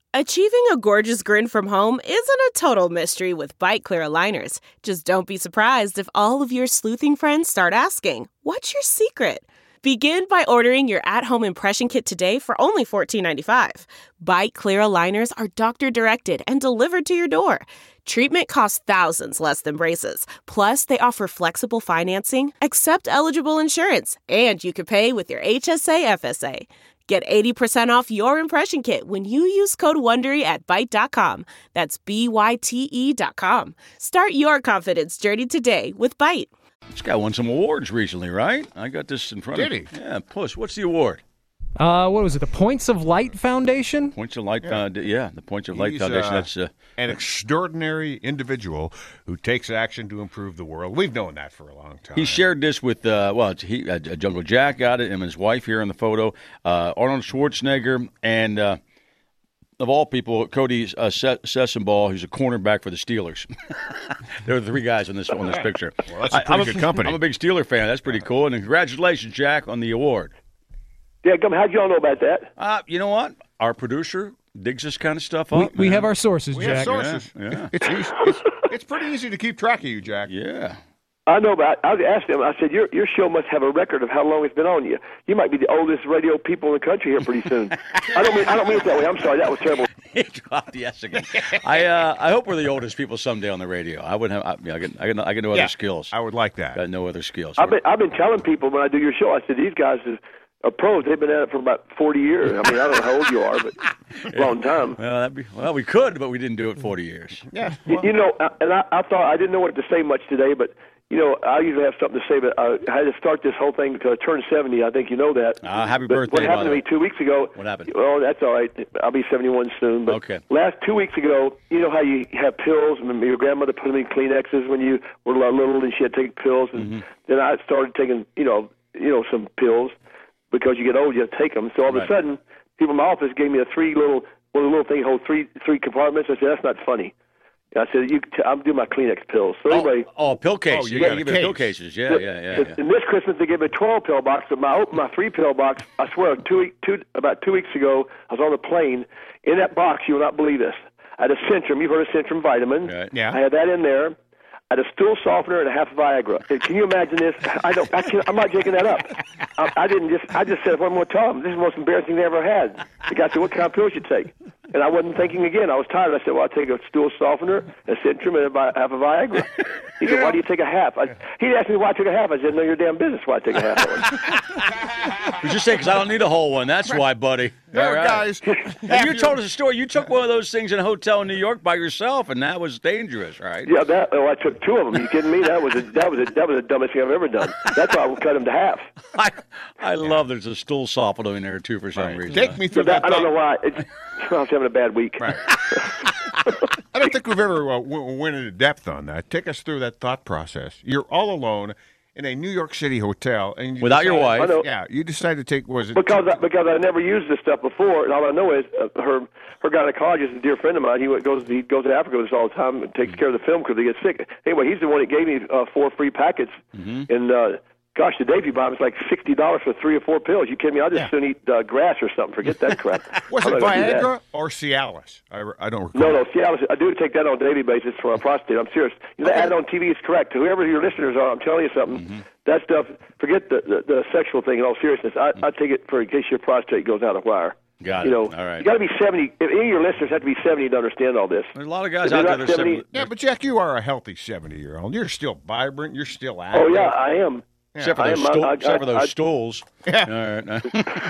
Achieving a gorgeous grin from home isn't a total mystery with Byte Clear aligners. Just don't be surprised if all of your sleuthing friends start asking, "What's your secret?" Begin by ordering your at-home impression kit today for only $14.95. Byte Clear aligners are doctor-directed and delivered to your door. Treatment costs thousands less than braces. Plus, they offer flexible financing, accept eligible insurance, and you can pay with your HSA FSA. Get 80% off your impression kit when you use code WONDERY at Byte.com. That's BYTE.com. Start your confidence journey today with Byte. This guy won some awards recently, right? I got this in front of me. Did he? Yeah, Puss. What's the award? What was it? The Points of Light Foundation? Points of Light. The Points of Light He's, Foundation. That's an extraordinary individual who takes action to improve the world. We've known that for a long time. He shared this with Jungle Jack got it, him and his wife here in the photo. Arnold Schwarzenegger and of all people, Cody Sessenball, who's a cornerback for the Steelers. There are three guys on this picture. Well, that's a pretty good company. I'm a big Steeler fan. That's pretty cool. And congratulations, Jack, on the award. Yeah, how'd y'all know about that? You know what? Our producer digs this kind of stuff up. We have our sources, We Jack. have sources. Yeah. It's pretty easy to keep track of you, Jack. Yeah. I know, but I asked him, I said, your show must have a record of how long it's been on you. You might be the oldest radio people in the country here pretty soon. I don't mean it that way. I'm sorry. That was terrible. He dropped the S again. I hope we're the oldest people someday on the radio. I wouldn't have. I can know other skills. I would like that. Got no other skills. I've been telling people when I do your show, I said, these guys are pros. They've been at it for about 40 years. I mean, I don't know how old you are, but a long time. Well, we could, but we didn't do it 40 years. Yeah. You know, and I thought I didn't know what to say much today, but you know, I usually have something to say, but I had to start this whole thing because I turned 70. I think you know that. Happy but birthday. What happened to me 2 weeks ago? What happened? Well, that's all right. I'll be 71 soon. But okay. Last 2 weeks ago, you know how you have pills? And your grandmother put them in Kleenexes when you were little, and she had to take pills. And then I started taking, you know, some pills because you get old, you have to take them. So all of a sudden, people in my office gave me one little thing hold three compartments. I said, that's not funny. I said, I'm doing my Kleenex pills. So anyway, pill case. You got got to a give it pill case. cases. Yeah. And this Christmas they gave me a 12-pill box. But I opened my 3-pill box. I swear, about 2 weeks ago, I was on a plane. In that box, you will not believe this. I had a Centrum. You've heard of Centrum vitamins. Right. Yeah. I had that in there. I had a stool softener and a half Viagra. Can you imagine this? I'm not making that up. I just said one more time. This is the most embarrassing thing I ever had. The guy said, "What kind of pills you take?" And I wasn't thinking again. I was tired. I said, "Well, I'll take a stool softener, a Centrum, and half a Viagra." He said, "Why do you take a half?" He asked me why I took a half. I said, "No, your damn business why I take a half of it." You just say, because I don't need a whole one. That's why, buddy. There, All right. guys. And you told us a story. You took one of those things in a hotel in New York by yourself, and that was dangerous, right? Yeah, I took 2 of them. You kidding me? That was the dumbest thing I've ever done. That's why I cut them to half. I love there's a stool softener in there, too, for some reason. Take me through So that. I don't know why. I was having a bad week. Right. I don't think we've ever went into depth on that. Take us through that thought process. You're all alone in a New York City hotel, and Without your wife. I know. Yeah, you decided to take. Was it Because I never used this stuff before, and all I know is her gynecologist is a dear friend of mine. He goes to Africa with us all the time and takes care of the film because they get sick. Anyway, he's the one that gave me 4 free packets, and gosh, the Davy bomb is like $60 for 3 or 4 pills. You kidding me? I'll just soon eat grass or something. Forget that crap. Was I'm it not gonna do that. Viagra or Cialis? I don't recall. No, see, I do take that on a daily basis for my prostate. I'm serious. The ad on TV is correct. Whoever your listeners are, I'm telling you something. That stuff, forget the sexual thing in all seriousness. I take it for in case your prostate goes out of wire. Got it. You know, All right. you got to be 70. If any of your listeners have to be 70 to understand all this. There's a lot of guys If you're out there not that are 70 Yeah, but Jack, you are a healthy 70-year-old. You're still vibrant. You're still active. Oh, yeah, I am. Except for I those, am. except for those stools. Yeah. All right.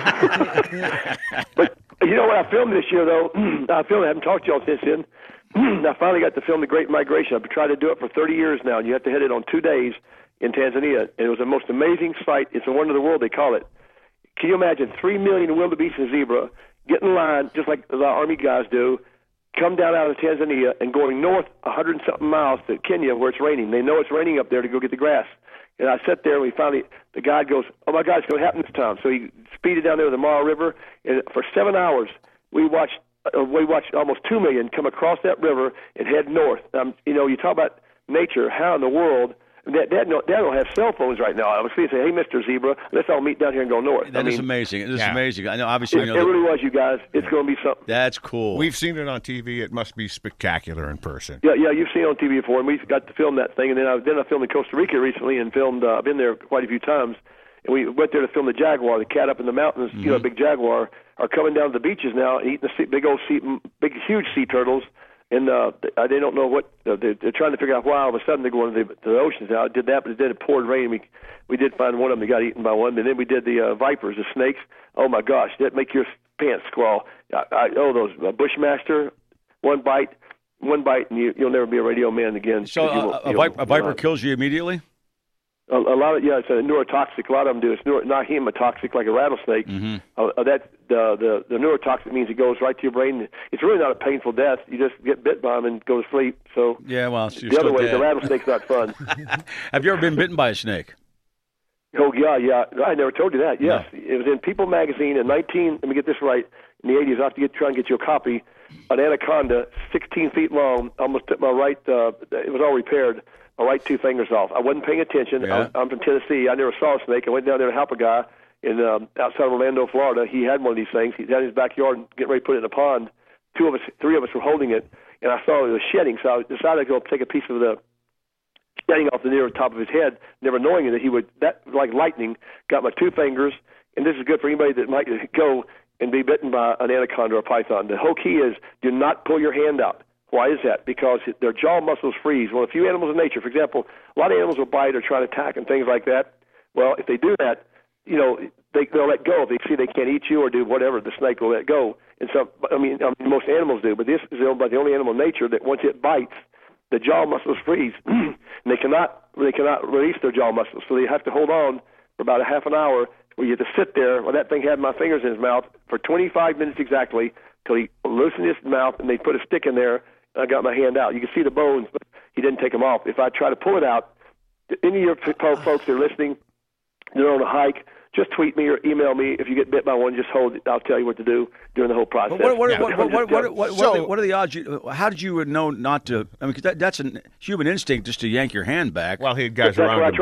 But you know what I filmed this year, though? I haven't talked to y'all since then. I finally got to film The Great Migration. I've tried to do it for 30 years now, and you have to hit it on 2 days in Tanzania. And it was the most amazing sight. It's a wonder of the world, they call it. Can you imagine 3 million wildebeest and zebra get in line, just like the Army guys do, come down out of Tanzania and going north 100-something miles to Kenya where it's raining. They know it's raining up there to go get the grass. And I sat there, and the guide goes, "Oh, my God, it's going to happen this time." So he speeded down there to the Mara River, and for 7 hours, we watched almost 2 million come across that river and head north. You know, you talk about nature, how in the world, They don't have cell phones right now. I was going to say, hey, Mr. Zebra, let's all meet down here and go north. That is amazing. It is amazing. I know, obviously, it really was, you guys. It's going to be something. That's cool. We've seen it on TV. It must be spectacular in person. Yeah, you've seen it on TV before, and we got to film that thing. And then I filmed in Costa Rica recently and filmed. I've been there quite a few times. And we went there to film the jaguar, the cat up in the mountains, a big jaguar, are coming down to the beaches now and eating the big, huge sea turtles. And they don't know what they're trying to figure out why all of a sudden they're going to the oceans now. I did that, but it poured rain. We did find one of them that got eaten by one. And then we did the vipers, the snakes. Oh my gosh, that make your pants squall. Those Bushmaster, one bite, and you'll never be a radio man again. So a viper kills you immediately? A lot of it's a neurotoxic. A lot of them do. It's not hemotoxic like a rattlesnake. Mm-hmm. The neurotoxic means it goes right to your brain. It's really not a painful death. You just get bit by them and go to sleep. So yeah, well, the other way, the rattlesnake's not fun. Have you ever been bitten by a snake? Oh yeah. I never told you that. Yes, no. It was in People magazine in 19. Let me get this right. In the 80s, I have to try and get you a copy. An anaconda, 16 feet long, almost took my right. It was all repaired. My right two fingers off. I wasn't paying attention. Yeah. I'm from Tennessee. I never saw a snake. I went down there to help a guy in outside of Orlando, Florida. He had one of these things. He's out in his backyard getting ready to put it in a pond. Three of us were holding it, and I saw it was shedding. So I decided to go take a piece of the shedding off the near top of his head, never knowing that he would, that like lightning, got my two fingers. And this is good for anybody that might go and be bitten by an anaconda or a python. The whole key is do not pull your hand out. Why is that? Because their jaw muscles freeze. Well, a few animals in nature, for example, a lot of animals will bite or try to attack and things like that. Well, if they do that, they'll let go. If they see they can't eat you or do whatever, the snake will let go. And so, most animals do, but this is the only animal in nature that once it bites, the jaw muscles freeze, and they cannot release their jaw muscles. So they have to hold on for about a half an hour, where you have to sit there. Well, that thing had my fingers in his mouth for 25 minutes exactly till he loosened his mouth, and they put a stick in there. I got my hand out. You can see the bones, but he didn't take them off. If I try to pull it out, any of your folks that are listening, they're on a hike, just tweet me or email me. If you get bit by one, just hold it. I'll tell you what to do during the whole process. What are the odds? How did you know not to? I mean, because that's a human instinct just to yank your hand back. Well, he had guys around him.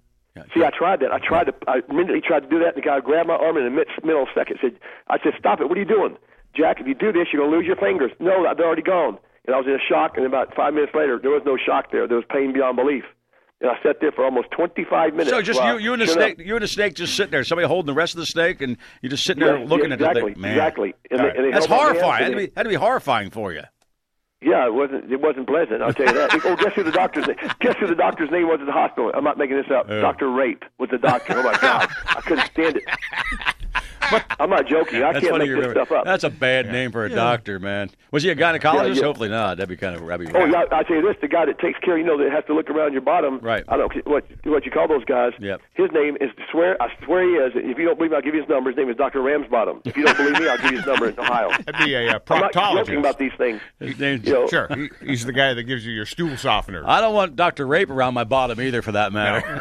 I tried that. I immediately tried to do that, and the guy grabbed my arm in the middle second. I said, stop it. What are you doing? Jack, if you do this, you're going to lose your fingers. No, they're already gone. And I was in a shock, and about 5 minutes later, there was no shock there. There was pain beyond belief. And I sat there for almost 25 minutes. So just you and the snake just sitting there. Somebody holding the rest of the snake, and you just sitting there looking at the thing. Man. Exactly. That's horrifying. That'd be horrifying for you. Yeah, it wasn't pleasant. I'll tell you that. Guess who the doctor's name was at the hospital? I'm not making this up. Dr. Rape was the doctor. Oh my God, I couldn't stand it. But I'm not joking. I can't make this stuff up. That's a bad name for a doctor, man. Was he a gynecologist? Hopefully not. That'd be kind of. Yeah, I tell you this: the guy that takes care, that has to look around your bottom. Right. I don't know what you call those guys. Yep. His name is I swear he is. If you don't believe me, I'll give you his number. His name is Dr. Ramsbottom. If you don't believe me, I'll give you his number in Ohio. That'd be a proctologist. I'm not joking about these things. His name's Sure. He's the guy that gives you your stool softener. I don't want Dr. Rape around my bottom either, for that matter. No.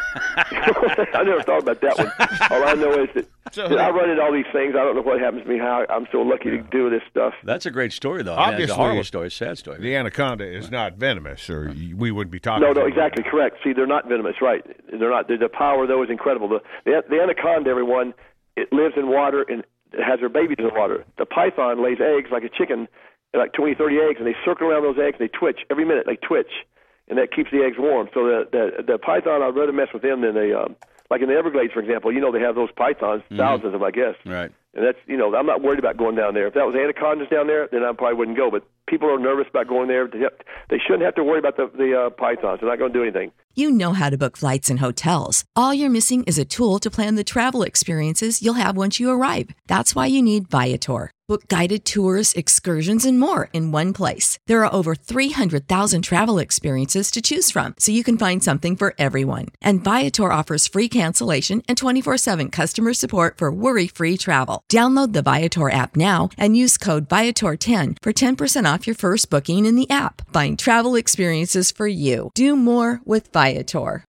I never thought about that one. All I know is that I run into all these things. I don't know what happens to me, how I'm so lucky to do this stuff. That's a great story, though. Obviously, it's a horrible story. It's a sad story. The anaconda is not venomous, or we wouldn't be talking No, about exactly correct. See, they're not venomous, right? They're not. The power, though, is incredible. The anaconda, everyone, it lives in water and it has their babies in the water. The python lays eggs like a chicken, like 20, 30 eggs, and they circle around those eggs and they twitch. Every minute they twitch, and that keeps the eggs warm. So the python, I'd rather mess with them than like in the Everglades, for example, they have those pythons, thousands of them, I guess. Right. And that's, I'm not worried about going down there. If that was anacondas down there, then I probably wouldn't go. But people are nervous about going there. They shouldn't have to worry about the pythons. They're not going to do anything. You know how to book flights and hotels. All you're missing is a tool to plan the travel experiences you'll have once you arrive. That's why you need Viator. Book guided tours, excursions, and more in one place. There are over 300,000 travel experiences to choose from, so you can find something for everyone. And Viator offers free cancellation and 24/7 customer support for worry-free travel. Download the Viator app now and use code Viator10 for 10% off your first booking in the app. Find travel experiences for you. Do more with Viator.